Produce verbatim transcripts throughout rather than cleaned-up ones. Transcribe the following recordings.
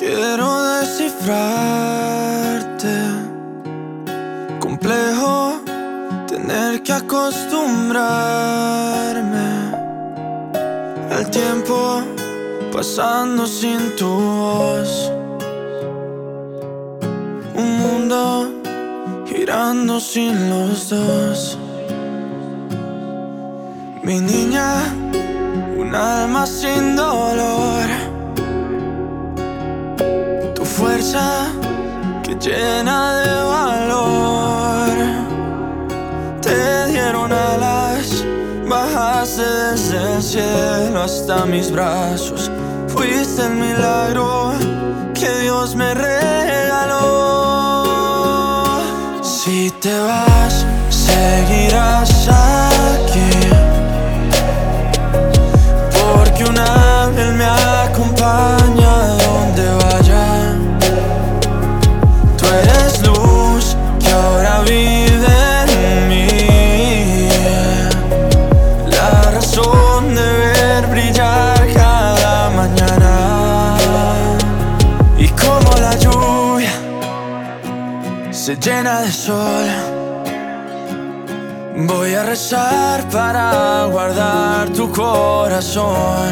Quiero descifrarte. Complejo tener que acostumbrarme al tiempo pasando sin tu voz. Un mundo girando sin los dos. Mi niña, un alma sin dolor. Tu fuerza que llena de valor. Te dieron alas, bajaste desde el cielo hasta mis brazos. Fuiste el milagro que Dios me regaló. Si te vas, seguirás aquí, porque un ángel me acompaña donde vaya. Tú eres luz que ahora vive en mí, la razón de ver brillar cada mañana. Y como la lluvia se llena de sol, voy a rezar para guardar tu corazón.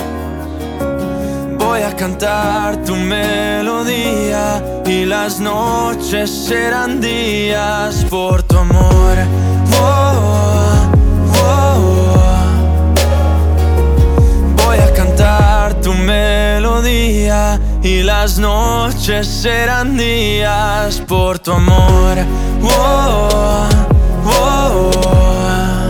Voy a cantar tu melodía y las noches serán días por tu amor. Oh, oh, oh. Voy a cantar tu melodía y las noches serán días por tu amor. Oh, oh, oh.